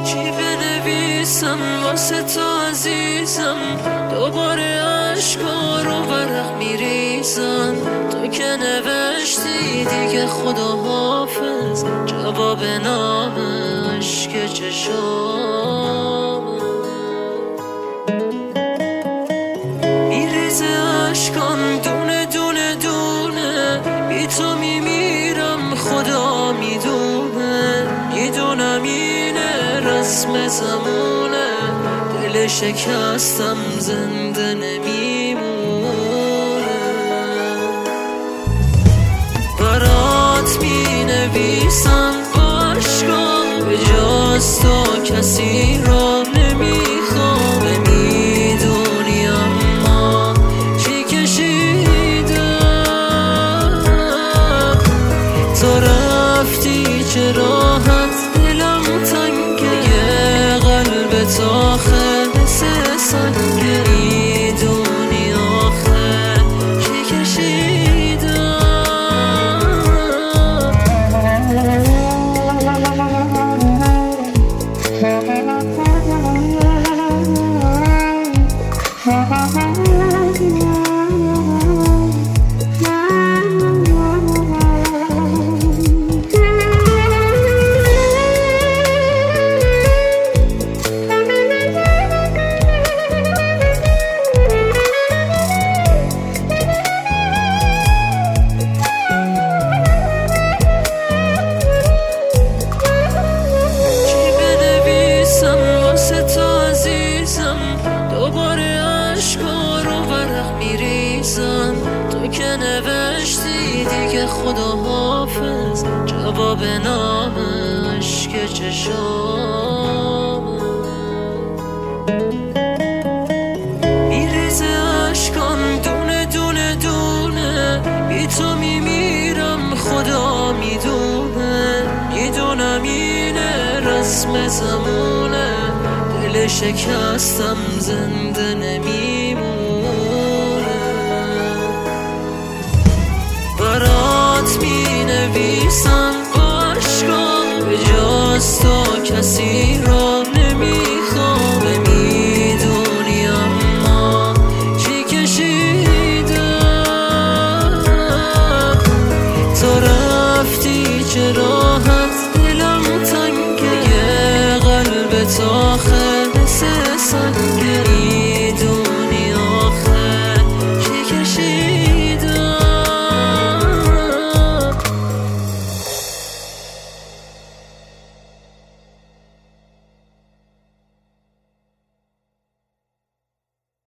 چی بنویسم واسه تو عزیزم، دوباره عشقا رو ورق میریزم. تو که نوشتی دیگه خدا حافظ، جواب نام عشق چشام میریزه. عشقام دونه دونه دونه، بی تو میمیرم خدا میدونه. میدونم اینه رسم زمونه، دل شکستم زنده نمیمونه. برات مینویسم عشقام، به جز تو کسی را نمیخوام. نمیدونی اما چی کشیدم، تو رفتی چه راحت دلم تنگه. یه قلب تاخه مثل سنگه، میدونی آخه چی کشیدم. دوباره عشقا رو ورق میریزم. تو که نوشتی دیگه خدا حافظ، جواب نام عشق چشام میریزه. عشقام دونه دونه دونه، بی تو میمیرم خدا میدونه. میدونم اینه رسم زمونه، دل شکستم زنده نمیمونه. برات مینویسم عشقام، به جز تو کسی را نمیخوام. نمیدونی اما چی کشیدم، تو رفتی چه راحت دلم تنگه. یه قلب تو